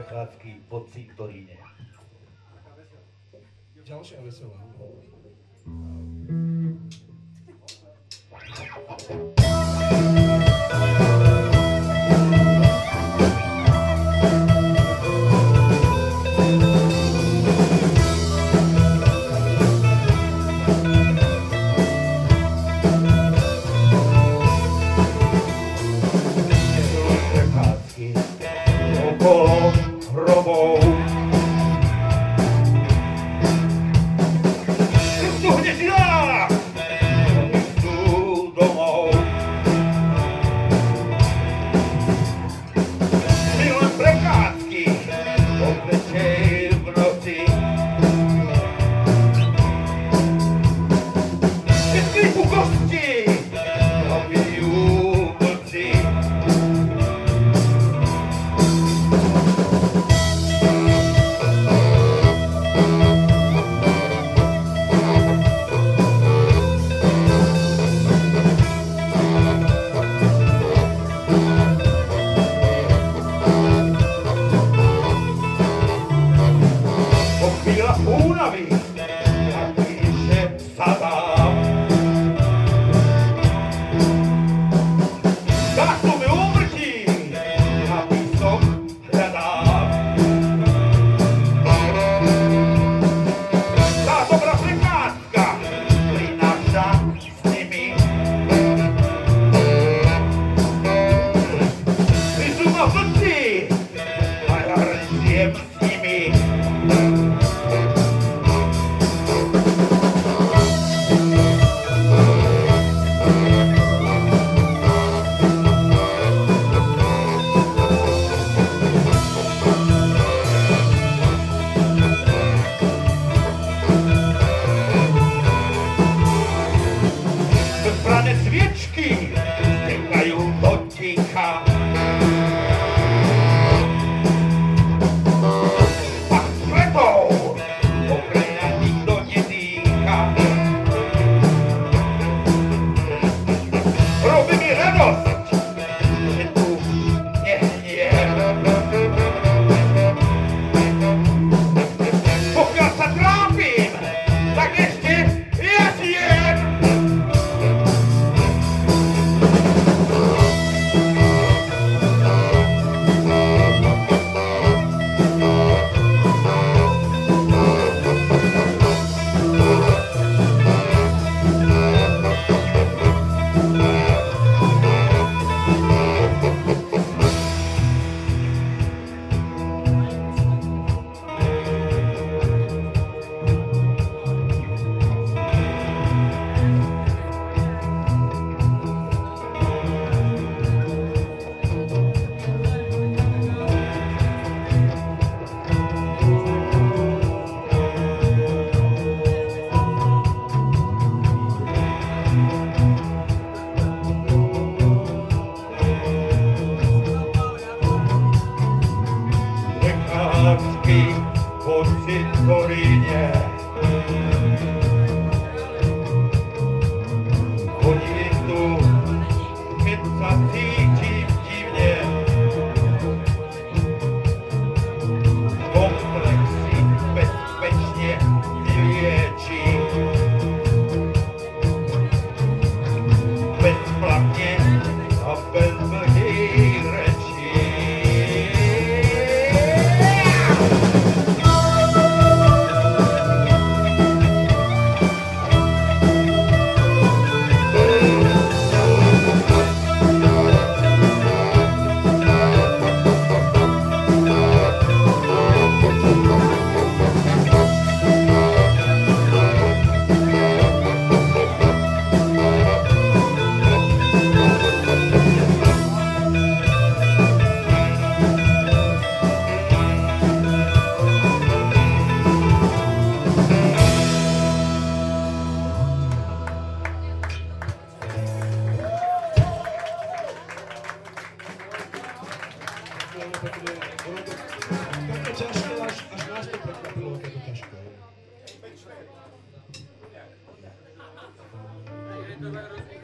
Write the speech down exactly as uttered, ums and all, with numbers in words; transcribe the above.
prechádzky po Cintoríne. Ďalšia veselá. Okolo hrobov tu hneď ja sú domov si len prechádzky o tretej v noci všetky tu kosti a pijú vlci. Únavy a píše sa dám. Dátumy úmrtí na písok hľadám. Tá dobrá prechádzka prináša s nimi. Prídu ma vlci a ja rysiem s nimi. Zbrané sviečky stekajú do ticha. A svetov okrena nikto nedýcha. Robí mi radosť, že tu nehniem. Pokiaľ sa trápim, tak ešte ja žijem. Prechádzky po Cintoríne chodím tu, keď sa cítim divne. Komplex si bezpečne vylieči. Bezplatne a bez mlhých rečí. Také ťažké, až, až nás to prekvapilo, aké to ťažké. Je to